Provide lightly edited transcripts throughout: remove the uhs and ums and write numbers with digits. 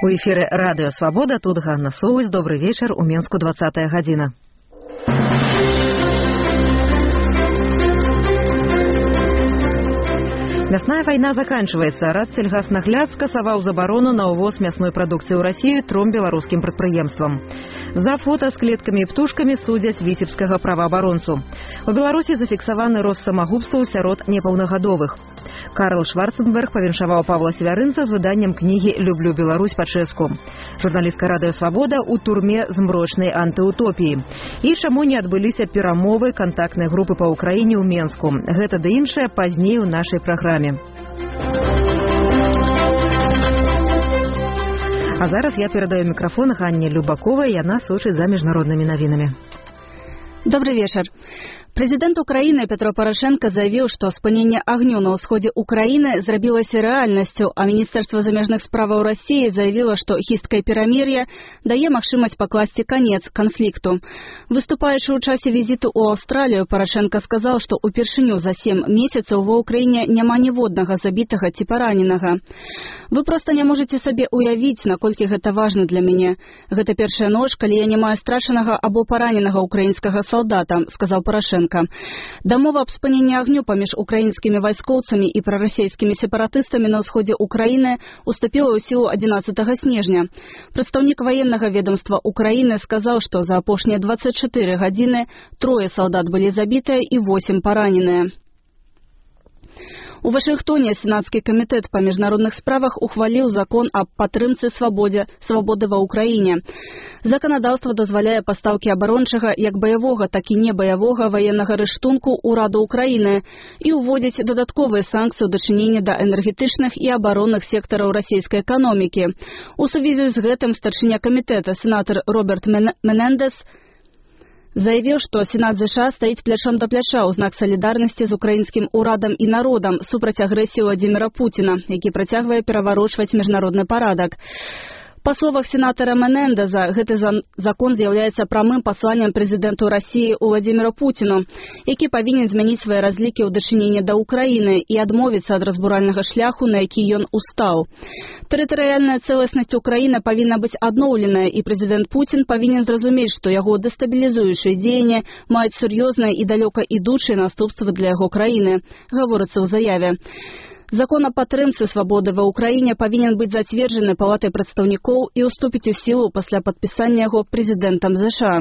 У эфіры радыё Свабода, тут Ганна Соўваць. Добрый вечар, у Менску 20 гадзіна. Мясная война заканчивается. Радсельгаснагляд скасаваў забарону на увоз мясной продукции в Россию 3 белорусским предприемствам. За фото с клетками и птушками судят витебского правоабаронцу. У Беларуси зафиксованы рост самогубства сярод непаўнагадовых. Карл Шварценберг павіншаваў Павла Свярынца з выданнем кнігі «Люблю Беларусь па-чэшску». Журналістка радыё Свабода ў турме змрочнай антыутопіі. І чаму не адбыліся перамовы кантактнай групы па Украіне ў Менску. Гэта ды іншае пазней у нашай праграме. А зараз я перадаю микрофон Ганне Любаковой, и она сочит за международными новинами. Добрый вечер. Президент Украины Петро Порошенко заявил, что спынение огню на ўсходзе Украины зрабілася реальностью, а Министерство замежных справаў России заявило, что хисткое перамирье дае магчымасць пакласці конец конфликту. Выступаючы ў часе визиту ў Австралию, Порошенко сказал, что упершыню за 7 месяцаў ва Украине няма ніводнага забітага ці параненага. Вы просто не можете сабе уявіць, наколькі гэта важно для мяне. Гэта першая ноч, калі я не маю страчанага або параненага украінскага солдата, сказал Порошенко. Дамова аб спыненні агню паміж украінскімі вайскоўцамі і прарасійскімі сепаратыстамі на ўсходзе Украіны уступіла ў сілу 11 снежня. Прадстаўнік ваеннага ведомства Украіны сказаў, што за апошнія 24 гадзіны 3 салдат былі забітыя і 8 параненыя. У Вашингтоне Сенатский комитет по международных справах ухвалил закон о падтрымцы свободы ва Украине. Законодаўство дазваляе пастаўкі абарончага як баявога, так і небаявога военнага рыштунку ўраду Украины и уводзіць дадатковыя санкцыі ў дачыненні да энергетычных і абаронных сектараў расійскай эканомікі. У сувязі з гэтым старшыня камітэта сенатор Роберт Менендес заявил, что Сенат США стоит плячом до пляча ў знак солидарности с украинским урадом и народом супраць агрэсіі Владимира Путина, які працягвае пераварочваць міжнародны парадак. По словах сенатора Менендеза, гэты закон з'яўляецца прамым пасланнем президенту России Владимиру Путину, які павінен змяніць свае разлікі ў дачыненні да Украины і адмовіцца ад разбуральнага шляху, на які ён устаў. Тэрытарыяльная цэласнасць Украины павінна быць адноўленая, і президент Путин павінен зразумець, што яго дэстабілізуючыя дзеянні маюць сур'ёзныя і далёка ідучыя наступствы для яго краіны, гаворыцца ў заяве. Закон о падтрымцы свободы ва Украине павінен быць зацверджаны Палатай прадстаўнікоў і уступіць у сілу пасля падпісання яго президентом США.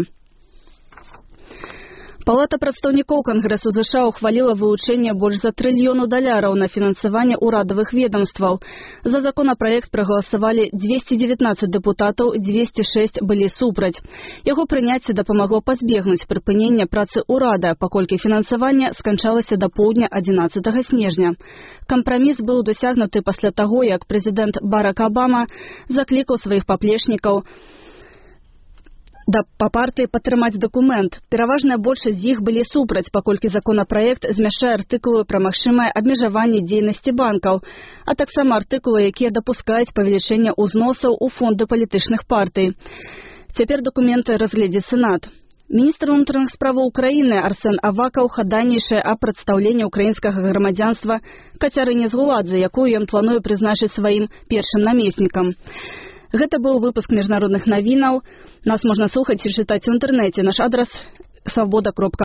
Палата прадстаўнікоў Конгрессу США ухвалила вылучэнне больш за $1 трыльёна на фінансаванне ўрадавых ведомстваў. За законопроект прагаласавалі 219 депутатаў, 206 былі супраць. Яго прыняцце дапамагло пазбегнуць прыпынення працы ўрада, паколькі фінансаванне сканчалася да поўдня 11 снежня. Кампраміс быў дасягнуты пасля таго, як прэзідэнт Барак Абама заклікаў сваіх паплечнікаў па партыі падтрымаць дакумент. Пераважная большасць з іх былі супраць, паколькі законапраект змяшчае артыкулы пра магчымае абмежаванне дзейнасці банкаў, а таксама артыкулы, якія дапускаюць павелічэнне ўзносаў у фонды палітычных партый. Цяпер дакументы разгледзіць Сенат. Міністр унутраных справаў Украины Арсен Авакаў хадайнічае аб прадстаўленні украінскага грамадзянства Кацярыне Згуладзе, якую ён плануе прызначыць сваім першым намеснікам. Гэта быў выпуск международных навінаў. Нас можна слухаць і чытаць у інтэрнэце. Наш адрас свобода.орг.